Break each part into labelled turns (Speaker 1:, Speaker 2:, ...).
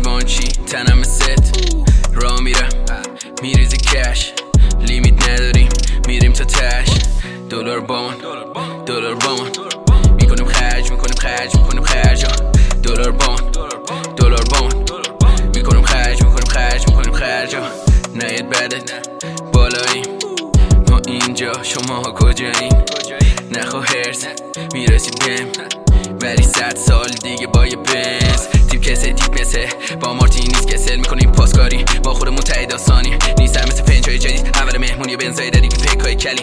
Speaker 1: جیوانچی تنم ست را میرم میریزی کش لیمیت نداریم میریم تا تش دلار با من میکنیم خرج میکنیم خرج دلار با من میکنیم خرج نیت بدت بالاییم ما اینجا شما کجایین نخوا هرس میرسی بهم ولی 100 سال دیگه با یه بنز تیپ تیپ مثه با مارتینیز کسل میکنیم پاسکاری با خودمون تایی داستانی نیستم مثل پنجای جدید اول مهمونی بنزای داری که فکرهای کلی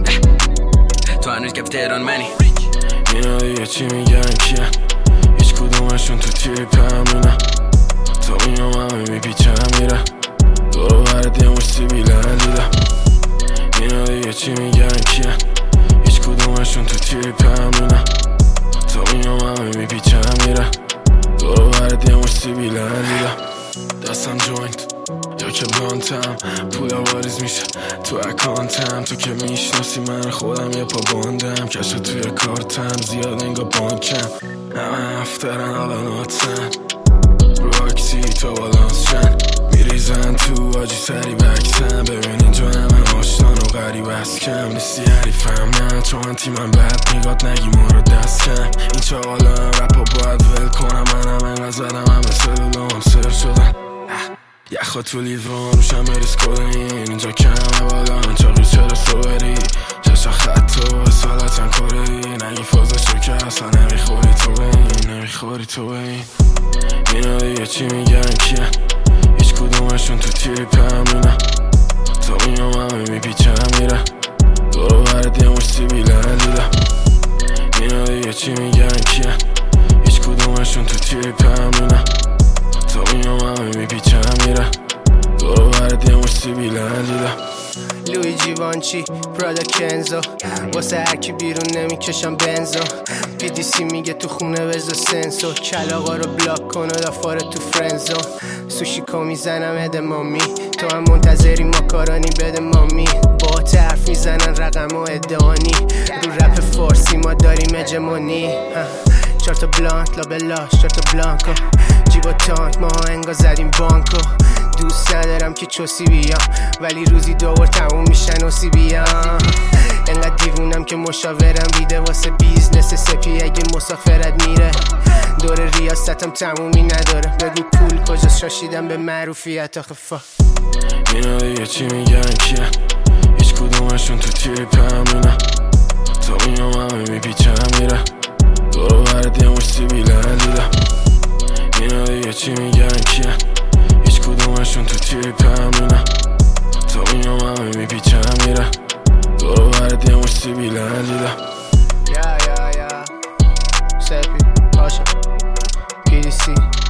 Speaker 1: تو هنوز کف تهران منی
Speaker 2: اینا دیگه چی میگن کیه هیچ کدومشون تو تیپ همینه تا میام همه میپیچم میره دورو برد یه مش سیبیلن دیدم اینا دیگه چی میگن کیه هیچ کدومشون تو تیپ همینه تا میام همه میپیچم میره دورو برد یه مش سیبیلن دیدم دستم جوینت یا که بلانتم پولا واریز میشه تو اکانتم تو که میشناسی من خودم یه پا باندم کشو توی کارتم زیاد انگا بانکم همه هفترن حالا ناتن راکسی تا بالانس شن میریزن تو آجی سری بکسم ببین اینجا همه آشتان و غریب از کم نیستی حریفم نه تو انتی من بد میگاد نگی ما رو دست کم این چاقالا هم رپا باید ول کنم منم انقدر زدم همه سلولام سر شدن یخوا تو لیوان روشم بریز کدین اینجا کمه بالا چاقی چرا صبری چشا خط و سالتن کره نگی فازشو که اصلا نمیخوری تو به این اینا دیگه چی میگن کیه هیچ کدومشون تو تیپ همینه تا میام همه میپیچم میره دورو برد یه مش سیبیلن دیدم اینا دیگه چی میگن کیه هیچ کدومشون تو تیپ همینه تا میام همه میپیچم میره دورو برد یه مش سیبیلن دیدم
Speaker 3: لوی جیوانچی پرادا کنزو واسه هرکی بیرون نمیکشم بنزو PDC میگه تو خونه بزا سنسو کلاغا رو بلاک کن و دافاره تو فرنزو سوشیکو میزنم هده مامی تو هم منتظری ماکارانی بده مامی با حرف میزنن رقم و ادعانی رو رپ فارسی ما داریم اجمانی 4 تا بلانت لابلاش 4 تا بلانکو جیبا تانک ما انگا زدیم بانکو دوست ندارم که چوسی بیام ولی روزی 2 بار تموم میشن و بیام انقدر دیوونم که مشاورم بیده واسه بیزنس سپی اگه مسافرت میره دور ریاستم تمومی نداره بگو پول کجا شاشیدم به معروفیت آخه فا
Speaker 2: اینا دیگه چی میگن کیه هیچ کدومشون تو تیپ همینه تا میام همه میپیچم میره دورو برد یه مش سیبیلن دیدم اینا دیگه چی میگن کیه هیچ کدومشون تو تیپ همینه تا میام همه میپیچم میره دورو برد یه مش سیبیلن دیدم
Speaker 3: یا سپی پاشا PDC